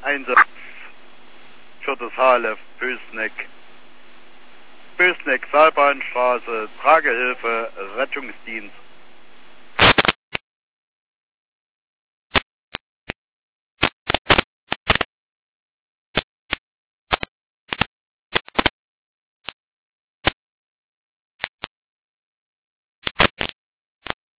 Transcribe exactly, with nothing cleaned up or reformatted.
Einsatz für das H L F Pößneck. Pößneck, Saalbahnstraße, Tragehilfe, Rettungsdienst.